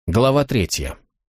Глава 3.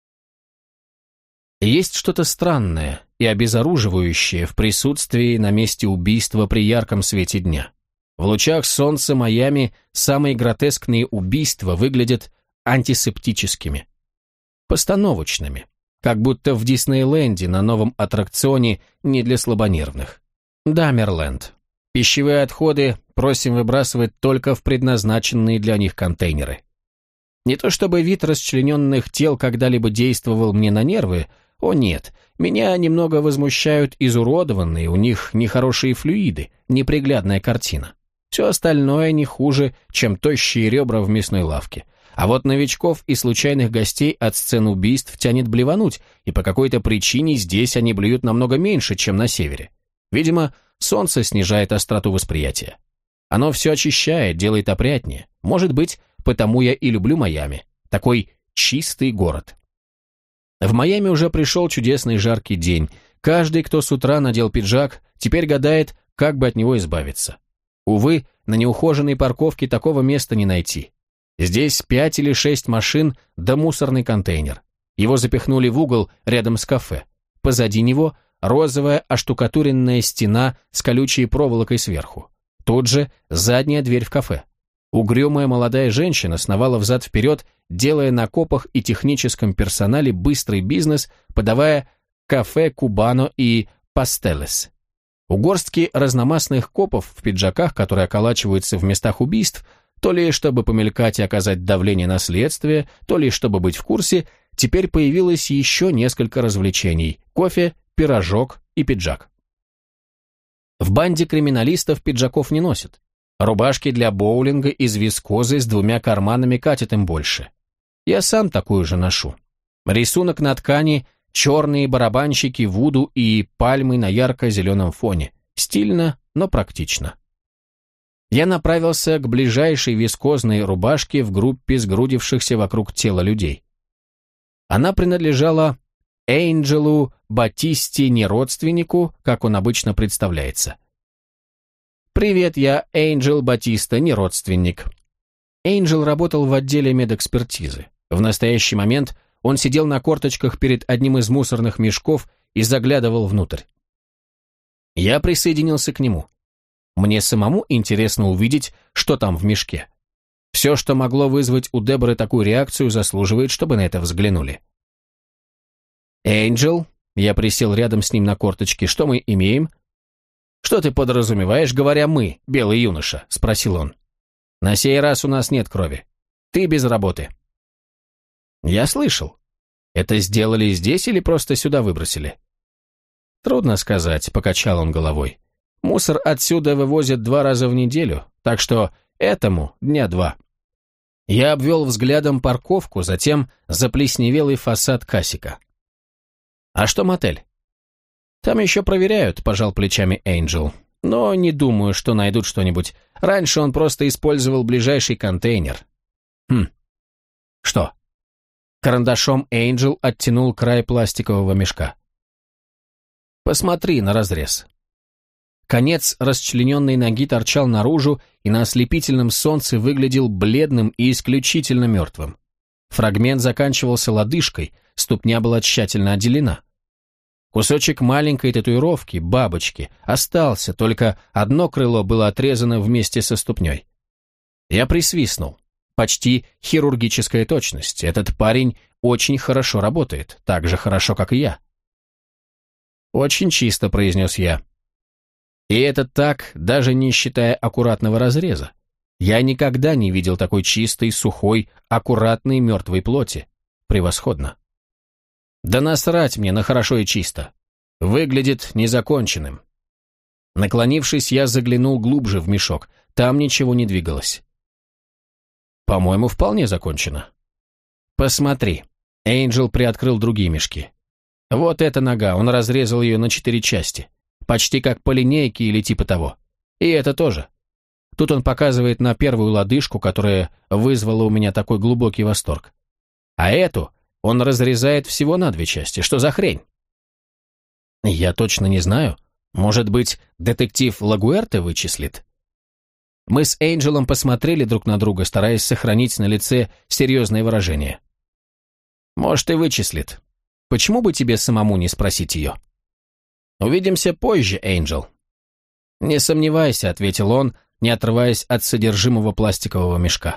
Есть что-то странное и обезоруживающее в присутствии на месте убийства при ярком свете дня. В лучах солнца Майами самые гротескные убийства выглядят антисептическими, постановочными, как будто в Диснейленде на новом аттракционе не для слабонервных. Дамерленд. Пищевые отходы просим выбрасывать только в предназначенные для них контейнеры. Не то чтобы вид расчлененных тел когда-либо действовал мне на нервы, о нет, меня немного возмущают изуродованные, у них нехорошие флюиды, неприглядная картина. Все остальное не хуже, чем тощие ребра в мясной лавке. А вот новичков и случайных гостей от сцен убийств тянет блевануть, и по какой-то причине здесь они блюют намного меньше, чем на севере. Видимо, солнце снижает остроту восприятия. Оно все очищает, делает опрятнее. Может быть, потому я и люблю Майами. Такой чистый город. В Майами уже пришел чудесный жаркий день. Каждый, кто с утра надел пиджак, теперь гадает, как бы от него избавиться. Увы, на неухоженной парковке такого места не найти. Здесь 5 или 6 машин да мусорный контейнер. Его запихнули в угол рядом с кафе. Позади него розовая оштукатуренная стена с колючей проволокой сверху. Тут же задняя дверь в кафе. Угрюмая молодая женщина сновала взад-вперед, делая на копах и техническом персонале быстрый бизнес, подавая кафе Кубано и пастелес. У горстки разномастных копов в пиджаках, которые околачиваются в местах убийств, то ли чтобы помелькать и оказать давление на следствие, то ли чтобы быть в курсе, теперь появилось еще несколько развлечений – кофе, пирожок и пиджак. В банде криминалистов пиджаков не носят. Рубашки для боулинга из вискозы с 2 карманами катят им больше. Я сам такую же ношу. Рисунок на ткани – черные барабанщики вуду и пальмы на ярко-зеленом фоне. Стильно, но практично. Я направился к ближайшей вискозной рубашке в группе сгрудившихся вокруг тела людей. Она принадлежала Эйнджелу Батисте, не родственнику, как он обычно представляется. «Привет, я Эйнджел Батиста, не родственник». Эйнджел работал в отделе медэкспертизы. В настоящий момент он сидел на корточках перед одним из мусорных мешков и заглядывал внутрь. Я присоединился к нему. Мне самому интересно увидеть, что там в мешке. Все, что могло вызвать у Деборы такую реакцию, заслуживает, чтобы на это взглянули. «Эйнджел», я присел рядом с ним на корточки, — «что мы имеем?» «Что ты подразумеваешь, говоря «мы», белый юноша?» — спросил он. «На сей раз у нас нет крови. Ты без работы». «Я слышал. Это сделали здесь или просто сюда выбросили?» «Трудно сказать», — покачал он головой. «Мусор отсюда вывозят 2 раза в неделю, так что этому дня 2». Я обвел взглядом парковку, затем заплесневелый фасад Касика. «А что мотель?» «Там еще проверяют», — пожал плечами Эйнджел. «Но не думаю, что найдут что-нибудь. Раньше он просто использовал ближайший контейнер». «Хм. Что?» Карандашом Эйнджел оттянул край пластикового мешка. «Посмотри на разрез». Конец расчлененной ноги торчал наружу и на ослепительном солнце выглядел бледным и исключительно мертвым. Фрагмент заканчивался лодыжкой, ступня была тщательно отделена. Кусочек маленькой татуировки, бабочки, остался, только одно крыло было отрезано вместе со ступней. Я присвистнул. Почти хирургическая точность. Этот парень очень хорошо работает, так же хорошо, как и я. «Очень чисто», — произнес я. И это так, даже не считая аккуратного разреза. Я никогда не видел такой чистой, сухой, аккуратной мертвой плоти. Превосходно. Да насрать мне на хорошо и чисто. Выглядит незаконченным. Наклонившись, я заглянул глубже в мешок. Там ничего не двигалось. По-моему, вполне закончено. Посмотри. Эйнджел приоткрыл другие мешки. Вот эта нога, он разрезал ее на 4 части. Почти как по линейке или типа того. И это тоже. Тут он показывает на первую лодыжку, которая вызвала у меня такой глубокий восторг. А эту он разрезает всего на 2 части. Что за хрень? Я точно не знаю. Может быть, детектив Лагуэрте вычислит? Мы с Эйнджелом посмотрели друг на друга, стараясь сохранить на лице серьезное выражение. Может, и вычислит. Почему бы тебе самому не спросить ее? Увидимся позже, Эйнджел. Не сомневайся, ответил он, не отрываясь от содержимого пластикового мешка.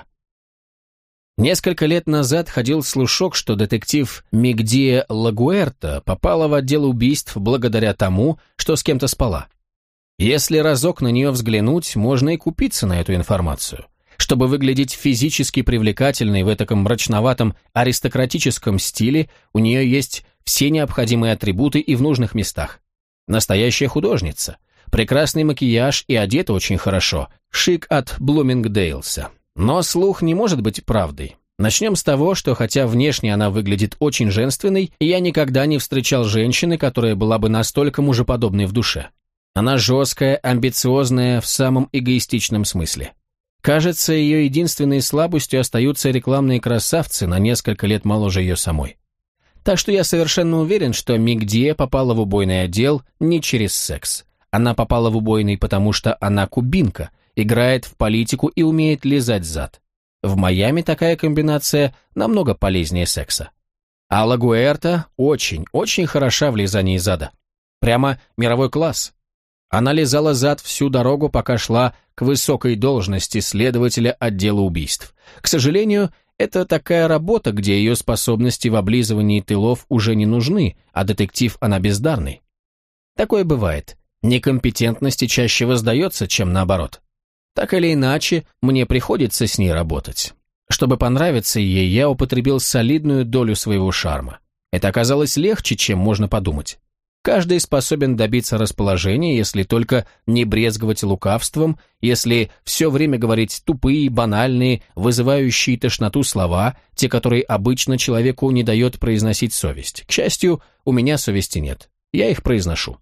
Несколько лет назад ходил слушок, что детектив Мигдия Лагуэрта попала в отдел убийств благодаря тому, что с кем-то спала. Если разок на нее взглянуть, можно и купиться на эту информацию. Чтобы выглядеть физически привлекательной в этаком мрачноватом аристократическом стиле, у нее есть все необходимые атрибуты и в нужных местах. Настоящая художница. Прекрасный макияж и одета очень хорошо. Шик от Блумингдейлса. Но слух не может быть правдой. Начнем с того, что хотя внешне она выглядит очень женственной, я никогда не встречал женщины, которая была бы настолько мужеподобной в душе. Она жесткая, амбициозная в самом эгоистичном смысле. Кажется, ее единственной слабостью остаются рекламные красавцы на несколько лет моложе ее самой. Так что я совершенно уверен, что Мигдия попала в убойный отдел не через секс. Она попала в убойный, потому что она кубинка, играет в политику и умеет лизать зад. В Майами такая комбинация намного полезнее секса. А Лагуэрта очень, очень хороша в лизании зада. Прямо мировой класс. Она лизала зад всю дорогу, пока шла к высокой должности следователя отдела убийств. К сожалению, это такая работа, где ее способности в облизывании тылов уже не нужны, а детектив она бездарный. Такое бывает. Некомпетентности чаще воздается, чем наоборот. Так или иначе, мне приходится с ней работать. Чтобы понравиться ей, я употребил солидную долю своего шарма. Это оказалось легче, чем можно подумать. Каждый способен добиться расположения, если только не брезговать лукавством, если все время говорить тупые, банальные, вызывающие тошноту слова, те, которые обычно человеку не дает произносить совесть. К счастью, у меня совести нет. Я их произношу.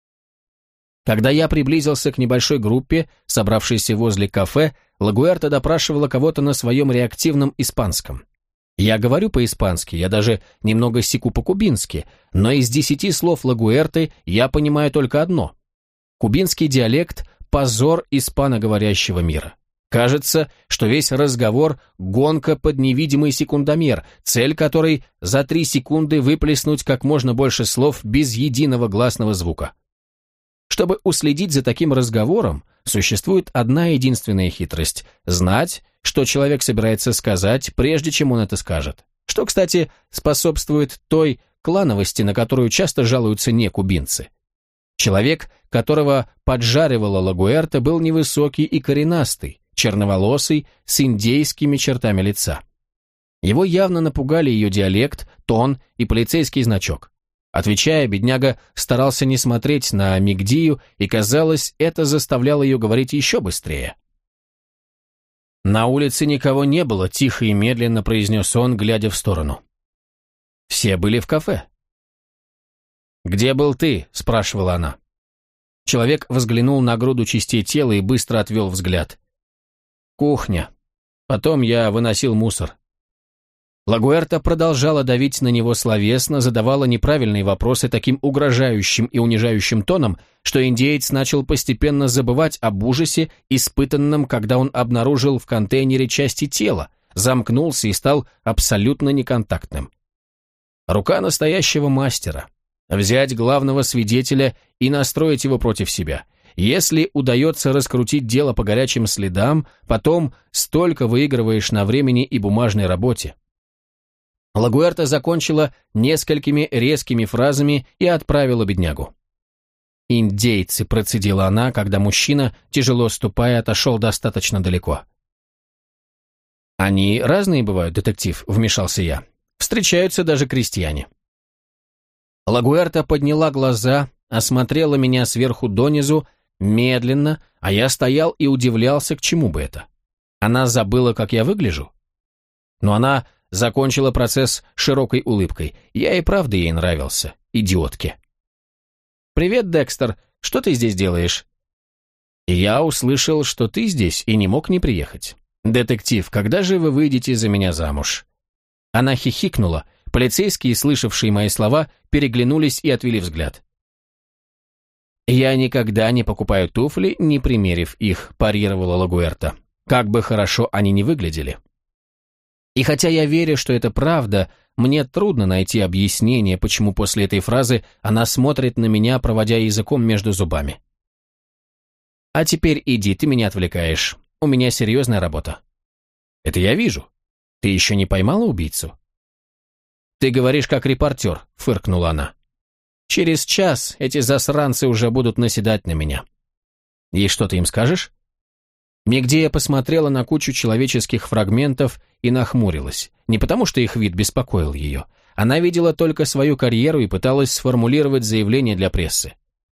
Когда я приблизился к небольшой группе, собравшейся возле кафе, Лагуэрта допрашивала кого-то на своем реактивном испанском. Я говорю по-испански, я даже немного секу по-кубински, но из 10 слов Лагуэрты я понимаю только одно. Кубинский диалект – позор испаноговорящего мира. Кажется, что весь разговор – гонка под невидимый секундомер, цель которой – за 3 секунды выплеснуть как можно больше слов без единого гласного звука. Чтобы уследить за таким разговором, существует одна единственная хитрость – знать, что человек собирается сказать, прежде чем он это скажет. Что, кстати, способствует той клановости, на которую часто жалуются некубинцы. Человек, которого поджаривала Лагуэрта, был невысокий и коренастый, черноволосый, с индейскими чертами лица. Его явно напугали ее диалект, тон и полицейский значок. Отвечая, бедняга старался не смотреть на Мигдию, и, казалось, это заставляло ее говорить еще быстрее. «На улице никого не было», — тихо и медленно произнес он, глядя в сторону. «Все были в кафе». «Где был ты?» — спрашивала она. Человек взглянул на груду частей тела и быстро отвел взгляд. «Кухня. Потом я выносил мусор». Лагуэрта продолжала давить на него словесно, задавала неправильные вопросы таким угрожающим и унижающим тоном, что индеец начал постепенно забывать об ужасе, испытанном, когда он обнаружил в контейнере части тела, замкнулся и стал абсолютно неконтактным. Рука настоящего мастера. Взять главного свидетеля и настроить его против себя. Если удается раскрутить дело по горячим следам, потом столько выигрываешь на времени и бумажной работе. Лагуэрта закончила несколькими резкими фразами и отправила беднягу. «Индейцы», — процедила она, когда мужчина, тяжело ступая, отошел достаточно далеко. «Они разные бывают, детектив», — вмешался я. «Встречаются даже крестьяне». Лагуэрта подняла глаза, осмотрела меня сверху донизу, медленно, а я стоял и удивлялся, к чему бы это. Она забыла, как я выгляжу? Но она закончила процесс широкой улыбкой. Я и правда ей нравился, идиотке. «Привет, Декстер, что ты здесь делаешь?» «Я услышал, что ты здесь и не мог не приехать. Детектив, когда же вы выйдете за меня замуж?» Она хихикнула. Полицейские, слышавшие мои слова, переглянулись и отвели взгляд. «Я никогда не покупаю туфли, не примерив их», – парировала Лагуэрта. «Как бы хорошо они ни выглядели». И хотя я верю, что это правда, мне трудно найти объяснение, почему после этой фразы она смотрит на меня, проводя языком между зубами. «А теперь иди, ты меня отвлекаешь. У меня серьезная работа». «Это я вижу. Ты еще не поймала убийцу?» «Ты говоришь, как репортер», — фыркнула она. «Через час эти засранцы уже будут наседать на меня». «И что ты им скажешь?» Мегдея посмотрела на кучу человеческих фрагментов и нахмурилась. Не потому, что их вид беспокоил ее. Она видела только свою карьеру и пыталась сформулировать заявление для прессы.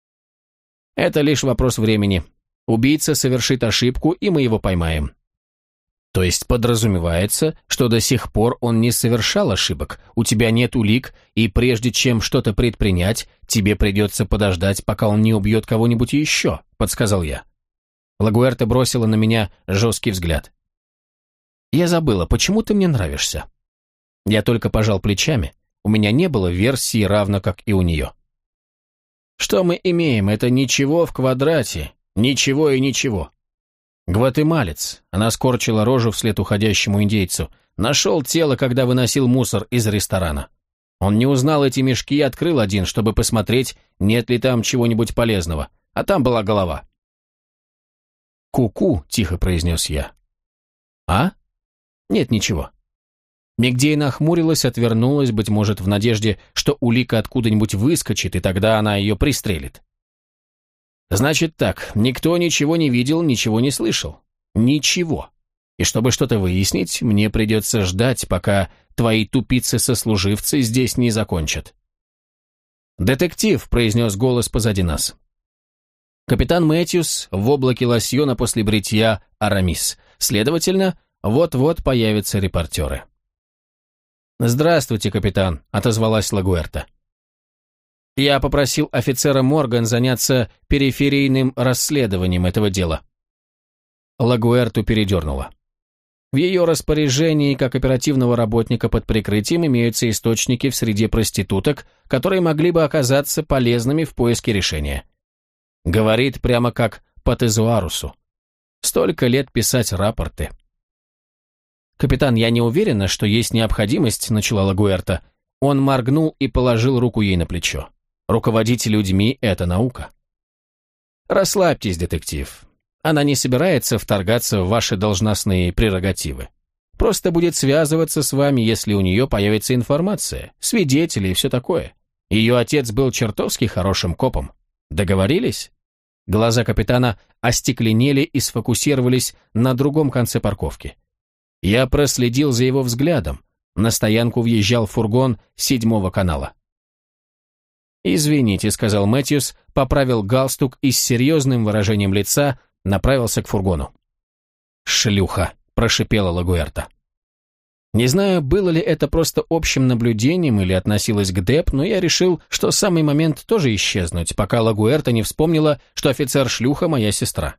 «Это лишь вопрос времени. Убийца совершит ошибку, и мы его поймаем». То есть подразумевается, что до сих пор он не совершал ошибок, у тебя нет улик, и прежде чем что-то предпринять, тебе придется подождать, пока он не убьет кого-нибудь еще, подсказал я. Лагуэрта бросила на меня жесткий взгляд. «Я забыла, почему ты мне нравишься?» Я только пожал плечами, у меня не было версии, равно как и у нее. «Что мы имеем? Это ничего в квадрате, ничего и ничего». «Гватемалец», она скорчила рожу вслед уходящему индейцу, нашел тело, когда выносил мусор из ресторана. Он не узнал эти мешки и открыл один, чтобы посмотреть, нет ли там чего-нибудь полезного, а там была голова. «Ку-ку», — тихо произнес я. «А? Нет, ничего». Мегдей нахмурилась, отвернулась, быть может, в надежде, что улика откуда-нибудь выскочит, и тогда она ее пристрелит. «Значит так, никто ничего не видел, ничего не слышал. Ничего. И чтобы что-то выяснить, мне придется ждать, пока твои тупицы-сослуживцы здесь не закончат». «Детектив», — произнес голос позади нас. Капитан Мэтьюс в облаке лосьона после бритья Арамис. Следовательно, вот-вот появятся репортеры. «Здравствуйте, капитан», — отозвалась Лагуэрта. «Я попросил офицера Морган заняться периферийным расследованием этого дела». Лагуэрту передернула. В ее распоряжении, как оперативного работника под прикрытием, имеются источники в среде проституток, которые могли бы оказаться полезными в поиске решения. Говорит прямо как по тезуарусу. Столько лет писать рапорты. «Капитан, я не уверена, что есть необходимость», — начала Лагуэрта. Он моргнул и положил руку ей на плечо. «Руководить людьми — это наука». «Расслабьтесь, детектив. Она не собирается вторгаться в ваши должностные прерогативы. Просто будет связываться с вами, если у нее появится информация, свидетели и все такое. Ее отец был чертовски хорошим копом. Договорились?» Глаза капитана остекленели и сфокусировались на другом конце парковки. Я проследил за его взглядом. На стоянку въезжал фургон 7-го канала. «Извините», — сказал Мэтьюс, поправил галстук и с серьезным выражением лица направился к фургону. «Шлюха», — прошипела Лагуэрта. Не знаю, было ли это просто общим наблюдением или относилось к Деп, но я решил, что самый момент тоже исчезнуть, пока Лагуэрта не вспомнила, что офицер-шлюха моя сестра.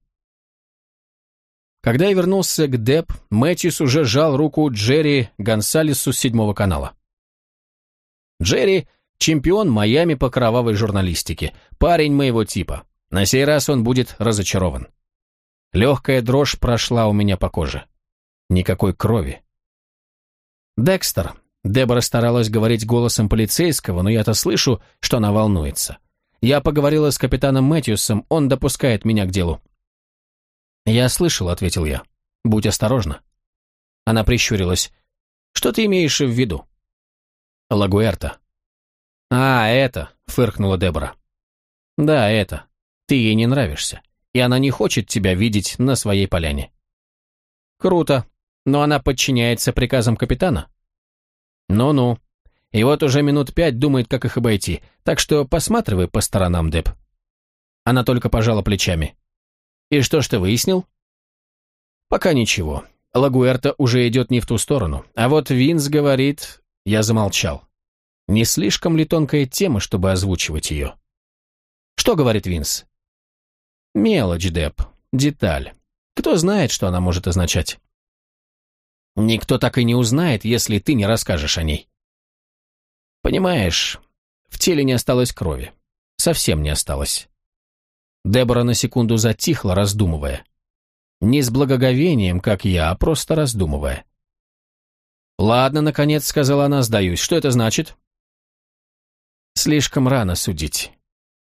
Когда я вернулся к Деп, Мэтьюс уже жал руку Джерри Гонсалесу с 7-го канала. Джерри — чемпион Майами по кровавой журналистике, парень моего типа. На сей раз он будет разочарован. Легкая дрожь прошла у меня по коже. Никакой крови. «Декстер», — Дебора старалась говорить голосом полицейского, но я-то слышу, что она волнуется. «Я поговорила с капитаном Мэтьюсом, он допускает меня к делу». «Я слышал», — ответил я. «Будь осторожна». Она прищурилась. «Что ты имеешь в виду?» «Лагуэрта». «А, это», — фыркнула Дебора. «Да, это. Ты ей не нравишься, и она не хочет тебя видеть на своей поляне». «Круто. Но она подчиняется приказам капитана?» «Ну-ну. И вот уже минут 5 думает, как их обойти, так что посматривай по сторонам, Деб». Она только пожала плечами. «И что ж ты выяснил?» «Пока ничего. Лагуэрта уже идет не в ту сторону. А вот Винс говорит...» Я замолчал. Не слишком ли тонкая тема, чтобы озвучивать ее? «Что говорит Винс?» «Мелочь, Деб. Деталь. Кто знает, что она может означать?» «Никто так и не узнает, если ты не расскажешь о ней». «Понимаешь, в теле не осталось крови. Совсем не осталось». Дебора на секунду затихла, раздумывая. Не с благоговением, как я, а просто раздумывая. «Ладно, наконец», — сказала она, — «сдаюсь. Что это значит?» «Слишком рано судить».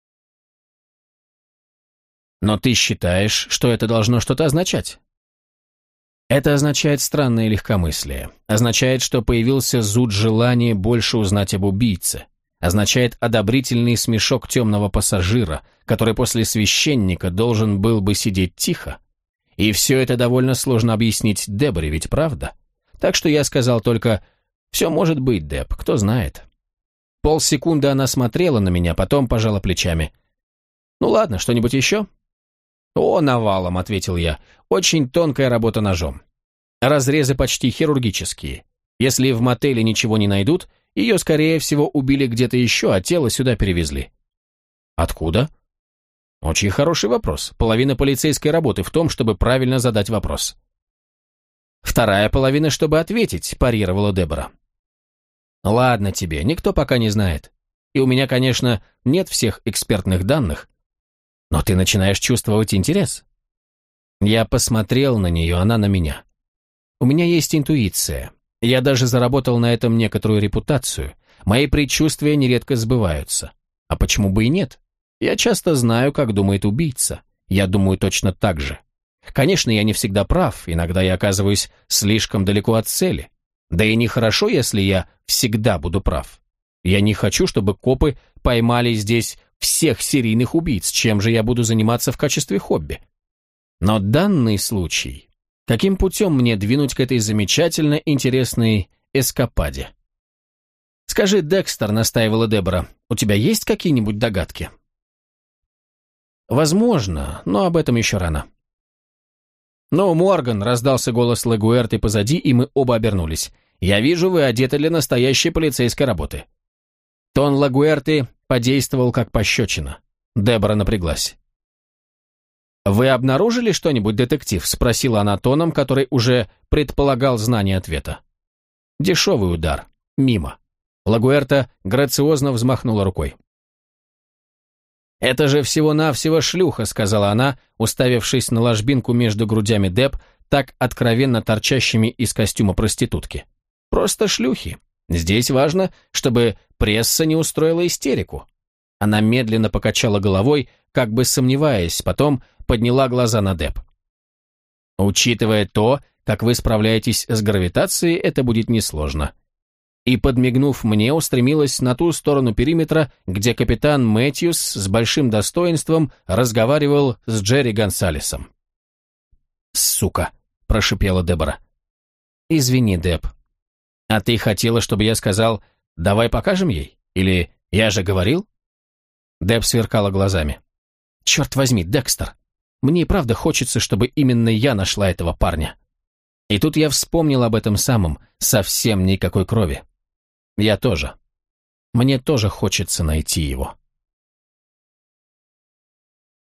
«Но ты считаешь, что это должно что-то означать?» «Это означает странное легкомыслие. Означает, что появился зуд желания больше узнать об убийце. Означает одобрительный смешок темного пассажира, который после священника должен был бы сидеть тихо. И все это довольно сложно объяснить Деборе, ведь правда? Так что я сказал только: «Все может быть, Деб, кто знает». Полсекунды она смотрела на меня, потом пожала плечами. «Ну ладно, что-нибудь еще?» «О, навалом», — ответил я. «Очень тонкая работа ножом. Разрезы почти хирургические. Если в мотеле ничего не найдут, ее, скорее всего, убили где-то еще, а тело сюда перевезли». «Откуда?» «Очень хороший вопрос. Половина полицейской работы в том, чтобы правильно задать вопрос». «Вторая половина, чтобы ответить», — парировала Дебора. «Ладно тебе, никто пока не знает. И у меня, конечно, нет всех экспертных данных. Но ты начинаешь чувствовать интерес». Я посмотрел на нее, она на меня. У меня есть интуиция. Я даже заработал на этом некоторую репутацию. Мои предчувствия нередко сбываются. А почему бы и нет? Я часто знаю, как думает убийца. Я думаю точно так же. Конечно, я не всегда прав, иногда я оказываюсь слишком далеко от цели. Да и нехорошо, если я всегда буду прав. Я не хочу, чтобы копы поймали здесь всех серийных убийц, чем же я буду заниматься в качестве хобби. Но данный случай... Каким путем мне двинуть к этой замечательно интересной эскападе? «Скажи, Декстер», — настаивала Дебора, — «у тебя есть какие-нибудь догадки?» «Возможно, но об этом еще рано». «Ну, Морган», — раздался голос Лагуэрты позади, и мы оба обернулись. «Я вижу, вы одеты для настоящей полицейской работы». Тон Лагуэрты подействовал как пощечина. Дебора напряглась. «Вы обнаружили что-нибудь, детектив?» — спросила она тоном, который уже предполагал знание ответа. Дешевый удар. Мимо. Лагуэрта грациозно взмахнула рукой. «Это же всего-навсего шлюха», — сказала она, уставившись на ложбинку между грудями Деб, так откровенно торчащими из костюма проститутки. «Просто шлюхи. Здесь важно, чтобы пресса не устроила истерику». Она медленно покачала головой, как бы сомневаясь, потом подняла глаза на Деб. «Учитывая то, как вы справляетесь с гравитацией, это будет несложно». И, подмигнув мне, устремилась на ту сторону периметра, где капитан Мэтьюс с большим достоинством разговаривал с Джерри Гонсалесом. «Сука!» – прошипела Дебора. «Извини, Деб. А ты хотела, чтобы я сказал, давай покажем ей? Или я же говорил?» Деб сверкала глазами. «Черт возьми, Декстер! Мне и правда хочется, чтобы именно я нашла этого парня». И тут я вспомнил об этом самом, совсем никакой крови. Я тоже. Мне тоже хочется найти его.